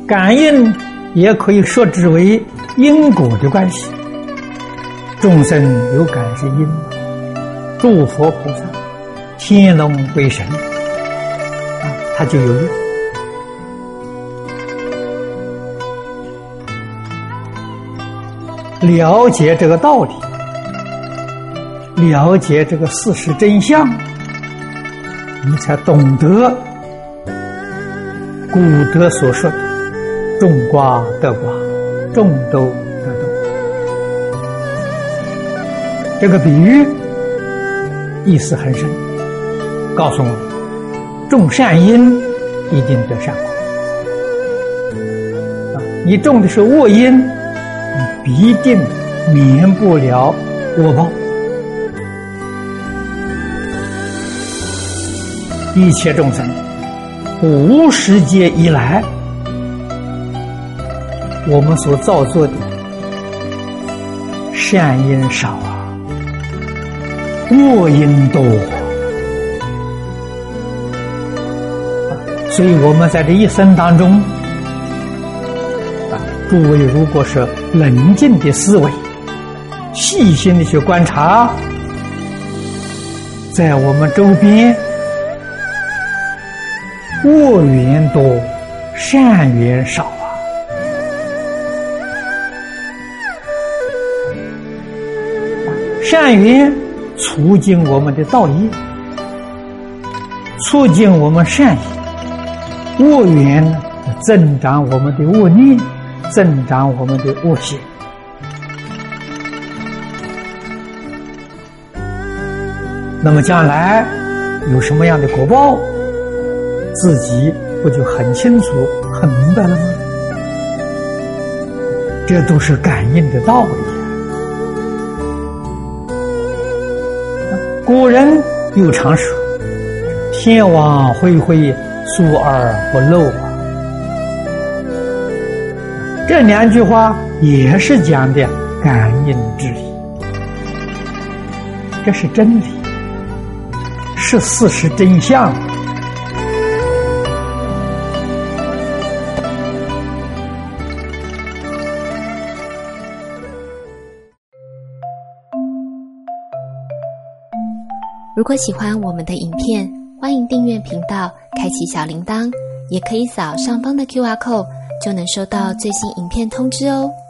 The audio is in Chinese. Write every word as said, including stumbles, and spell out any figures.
感应也可以说之为因果的关系。众生有感是因，诸佛菩萨、天龙鬼神，啊，它就有因。了解这个道理，了解这个事实真相，你才懂得古德所说的种瓜得瓜，种豆得豆。这个比喻意思很深，告诉我们种善因一定得善果，你种的是恶因，你必定免不了恶报。一切众生无始劫以来，我们所造作的善因少啊，恶因多，所以我们在这一生当中，诸位如果是冷静的思维，细心的去观察，在我们周边恶缘多，善缘少啊。善缘促进我们的道业，促进我们善业；恶缘呢，增长我们的恶念，增长我们的恶行。那么将来有什么样的果报，自己不就很清楚很明白了吗？这都是感应的道理。古人有常说，天网恢恢，疏而不漏啊。这两句话也是讲的感应之理，这是真理，是事实真相。 如果喜欢我们的影片，欢迎订阅频道，开启小铃铛，也可以扫上方的 Q R code， 就能收到最新影片通知哦。